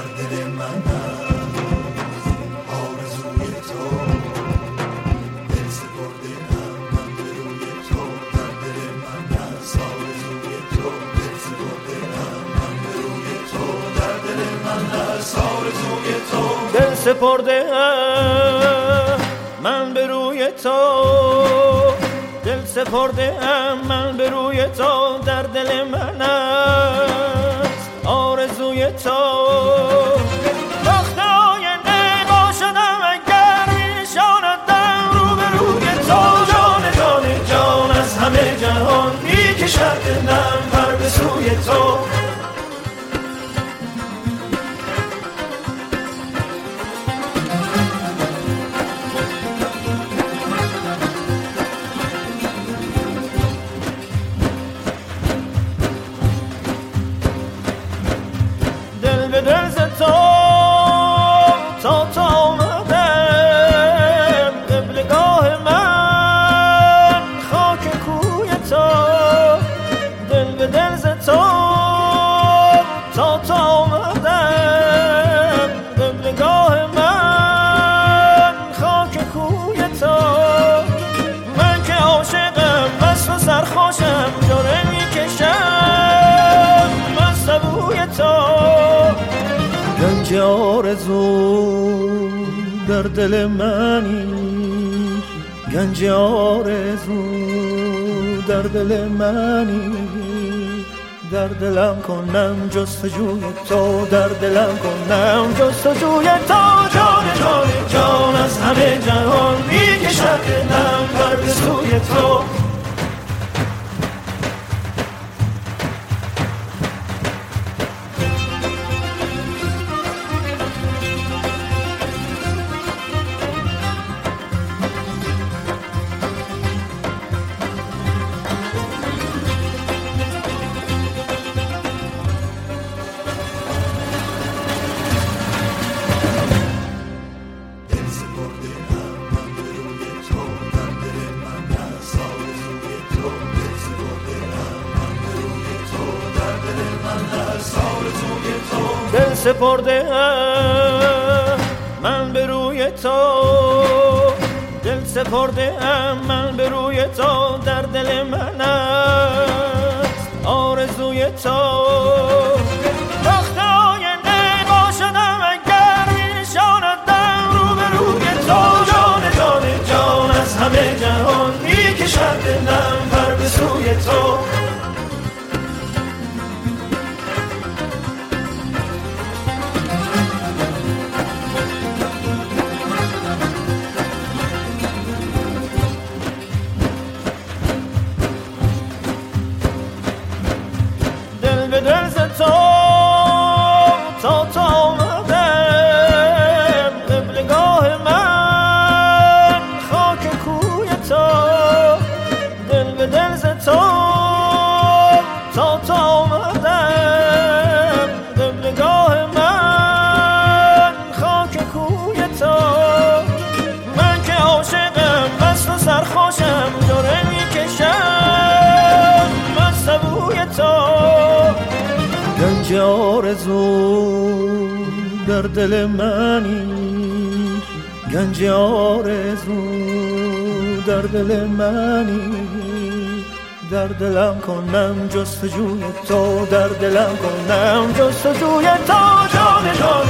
دل من آرزوی تو دل سپرده من به روی تو در دل من آرزوی تو دل سپرده من به روی تو در دل من آرزوی تو دل سپرده من به روی تو دل سپرده من به روی تو در دل من است آرزوی تو وقت آینده باشدم اگر میشاندم رو به روی تو جان جان جان از همه جهان میکشد دلم پر به سوی تو سرخوشم جاره میکشم من سبوی تو گنج آرزو در دل منی گنج آرزو در دل منی در دلم کنم جستجوی تو در دلم کنم جستجوی تو جان جان جان از همه جهان میکشد دلم پر به سوی تو دل سپرده من به روی تو دل سپرده من به روی تو در دل من است آرزوی تو وقت آینده باشدم اگر میشاندم رو به روی تو جان جان جان از همه جهان میکشد دلم پر به سوی تو دل ز تو تا آمدم قبلگاه من خاک کوی تو دل به دل ز تو تا آمدم قبلگاه من خاک کوی تو من که عاشقم مست و سرخوشم جاره میکشم من سبوی تو گنج آرزو در دل منی گنج آرزو در دل منی در دلم کنم جستجوی تو در دلم کنم جستجوی تو جان جان